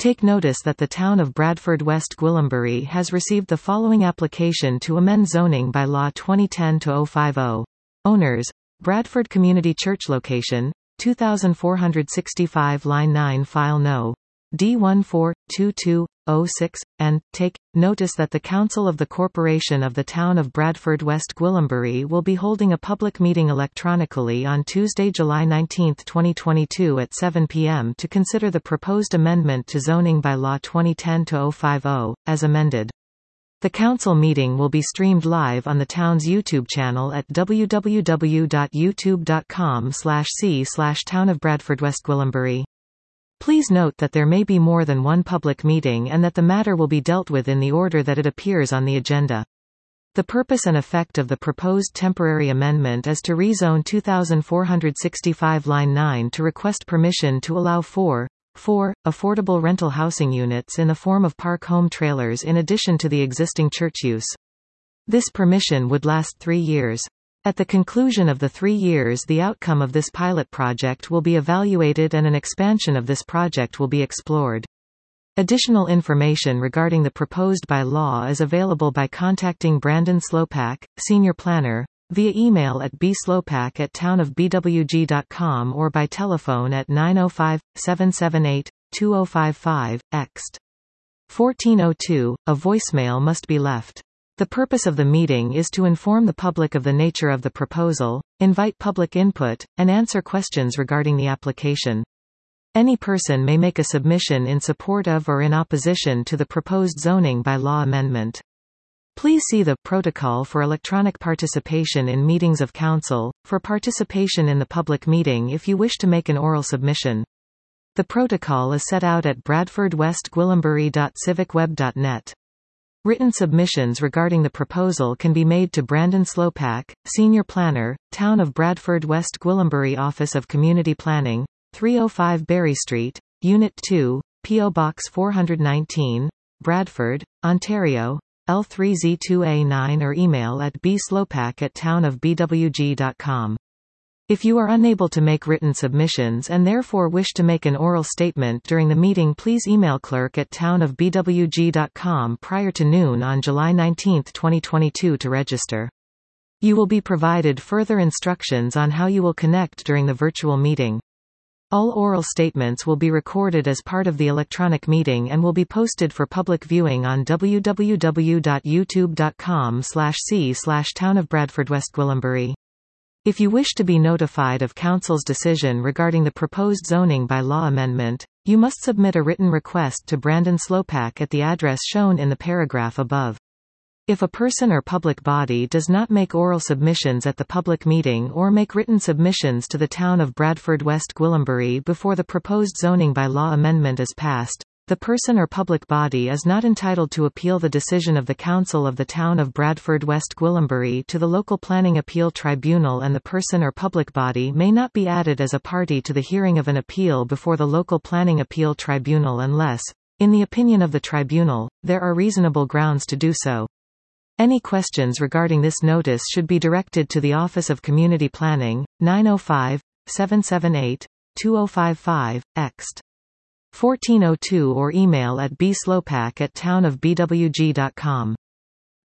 Take notice that the town of Bradford West Gwillimbury has received the following application to amend zoning by law 2010-050. Owners: Bradford Community Church. Location: 2465 Line 9 File No. D142206, and take notice that the Council of the Corporation of the Town of Bradford West Gwillimbury will be holding a public meeting electronically on Tuesday, July 19, 2022 at 7 p.m. to consider the proposed amendment to zoning by law 2010-050, as amended. The council meeting will be streamed live on the town's YouTube channel at www.youtube.com/c/townofbradfordwestgwillimbury. Please note that there may be more than one public meeting and that the matter will be dealt with in the order that it appears on the agenda. The purpose and effect of the proposed temporary amendment is to rezone 2465 Line 9 to request permission to allow four affordable rental housing units in the form of park home trailers in addition to the existing church use. This permission would last 3 years. At the conclusion of the 3 years, the outcome of this pilot project will be evaluated and an expansion of this project will be explored. Additional information regarding the proposed by-law is available by contacting Brandon Slopak, Senior Planner, via email at bslopak@townofbwg.com or by telephone at 905-778-2055, ext. 1402. A voicemail must be left. The purpose of the meeting is to inform the public of the nature of the proposal, invite public input, and answer questions regarding the application. Any person may make a submission in support of or in opposition to the proposed zoning by law amendment. Please see the Protocol for Electronic Participation in Meetings of Council for participation in the public meeting if you wish to make an oral submission. The protocol is set out at bradfordwestgwillimbury.civicweb.net. Written submissions regarding the proposal can be made to Brandon Slopak, Senior Planner, Town of Bradford West Gwillimbury Office of Community Planning, 305 Berry Street, Unit 2, P.O. Box 419, Bradford, Ontario, L3Z2A9 or email at bslopak@townofbwg.com. If you are unable to make written submissions and therefore wish to make an oral statement during the meeting, please email clerk@townofbwg.com prior to noon on July 19, 2022 to register. You will be provided further instructions on how you will connect during the virtual meeting. All oral statements will be recorded as part of the electronic meeting and will be posted for public viewing on www.youtube.com/c/townofbradfordwestgwillimbury. If you wish to be notified of Council's decision regarding the proposed zoning by law amendment, you must submit a written request to Brandon Slopak at the address shown in the paragraph above. If a person or public body does not make oral submissions at the public meeting or make written submissions to the Town of Bradford West Gwillimbury before the proposed zoning by law amendment is passed, the person or public body is not entitled to appeal the decision of the Council of the Town of Bradford West Gwillimbury to the local planning appeal tribunal, and the person or public body may not be added as a party to the hearing of an appeal before the local planning appeal tribunal unless, in the opinion of the tribunal, there are reasonable grounds to do so. Any questions regarding this notice should be directed to the Office of Community Planning, 905-778-2055, ext. 1402 or email at bslopak@townofbwg.com.